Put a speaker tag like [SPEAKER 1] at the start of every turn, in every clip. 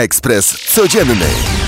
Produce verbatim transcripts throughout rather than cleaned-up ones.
[SPEAKER 1] Ekspres Codzienny.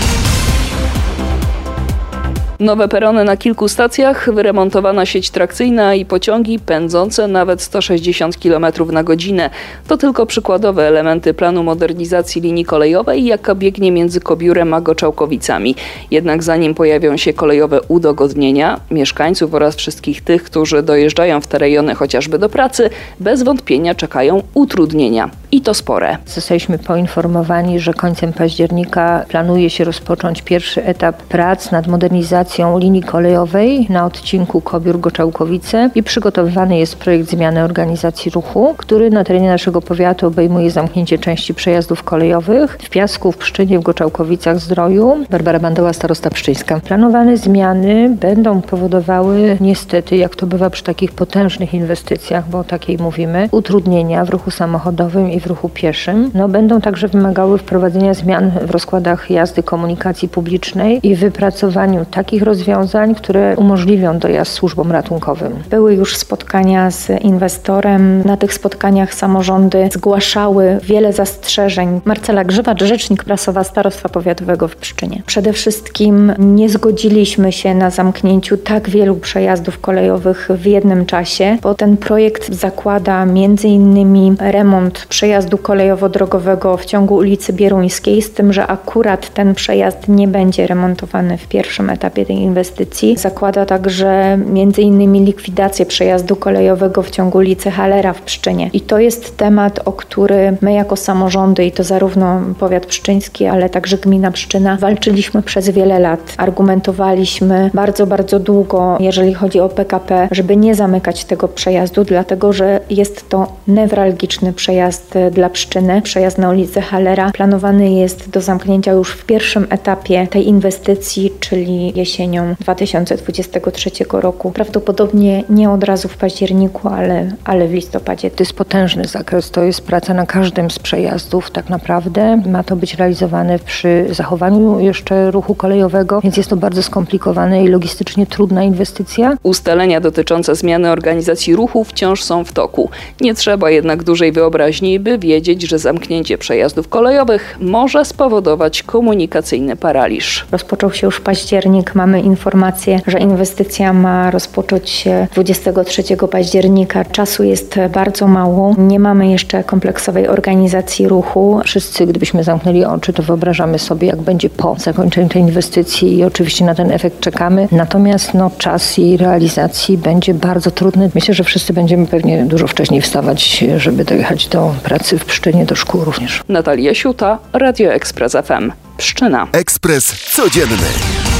[SPEAKER 2] Nowe perony na kilku stacjach, wyremontowana sieć trakcyjna i pociągi pędzące nawet sto sześćdziesiąt kilometrów na godzinę. To tylko przykładowe elementy planu modernizacji linii kolejowej, jaka biegnie między Kobiórem a Goczałkowicami. Jednak zanim pojawią się kolejowe udogodnienia, mieszkańców oraz wszystkich tych, którzy dojeżdżają w te rejony chociażby do pracy, bez wątpienia czekają utrudnienia. I to spore.
[SPEAKER 3] Zostaliśmy poinformowani, że końcem października planuje się rozpocząć pierwszy etap prac nad modernizacją linii kolejowej na odcinku Kobiór-Goczałkowice i przygotowywany jest projekt zmiany organizacji ruchu, który na terenie naszego powiatu obejmuje zamknięcie części przejazdów kolejowych w Piasku, w Pszczynie, w Goczałkowicach, Zdroju. Barbara Bandoła, starosta pszczyńska. Planowane zmiany będą powodowały niestety, jak to bywa przy takich potężnych inwestycjach, bo o takiej mówimy, utrudnienia w ruchu samochodowym i w ruchu pieszym. No, będą także wymagały wprowadzenia zmian w rozkładach jazdy komunikacji publicznej i wypracowaniu takich rozwiązań, które umożliwią dojazd służbom ratunkowym.
[SPEAKER 4] Były już spotkania z inwestorem. Na tych spotkaniach samorządy zgłaszały wiele zastrzeżeń. Marcela Grzywacz, rzecznik prasowa Starostwa Powiatowego w Pszczynie. Przede wszystkim nie zgodziliśmy się na zamknięciu tak wielu przejazdów kolejowych w jednym czasie, bo ten projekt zakłada między innymi remont przejazdu kolejowo-drogowego w ciągu ulicy Bieruńskiej, z tym, że akurat ten przejazd nie będzie remontowany w pierwszym etapie tej inwestycji. Zakłada także między innymi likwidację przejazdu kolejowego w ciągu ulicy Halera w Pszczynie. I to jest temat, o który my jako samorządy, i to zarówno powiat pszczyński, ale także gmina Pszczyna, walczyliśmy przez wiele lat. Argumentowaliśmy bardzo, bardzo długo, jeżeli chodzi o P K P, żeby nie zamykać tego przejazdu, dlatego że jest to newralgiczny przejazd dla Pszczyny. Przejazd na ulicę Halera planowany jest do zamknięcia już w pierwszym etapie tej inwestycji, czyli jesienią dwa tysiące dwudziestego trzeciego roku. Prawdopodobnie nie od razu w październiku, ale, ale w listopadzie.
[SPEAKER 3] To jest potężny zakres, to jest praca na każdym z przejazdów tak naprawdę. Ma to być realizowane przy zachowaniu jeszcze ruchu kolejowego, więc jest to bardzo skomplikowana i logistycznie trudna inwestycja.
[SPEAKER 2] Ustalenia dotyczące zmiany organizacji ruchu wciąż są w toku. Nie trzeba jednak dużej wyobraźni, by wiedzieć, że zamknięcie przejazdów kolejowych może spowodować komunikacyjny paraliż.
[SPEAKER 4] Rozpoczął się już październik. Mamy informację, że inwestycja ma rozpocząć się dwudziestego trzeciego października. Czasu jest bardzo mało. Nie mamy jeszcze kompleksowej organizacji ruchu.
[SPEAKER 3] Wszyscy, gdybyśmy zamknęli oczy, to wyobrażamy sobie, jak będzie po zakończeniu tej inwestycji i oczywiście na ten efekt czekamy. Natomiast no, czas jej realizacji będzie bardzo trudny. Myślę, że wszyscy będziemy pewnie dużo wcześniej wstawać, żeby dojechać do pracy w Pszczynie, do szkół również.
[SPEAKER 2] Natalia Siuta, Radio Ekspres F M. Pszczyna.
[SPEAKER 1] Ekspres Codzienny.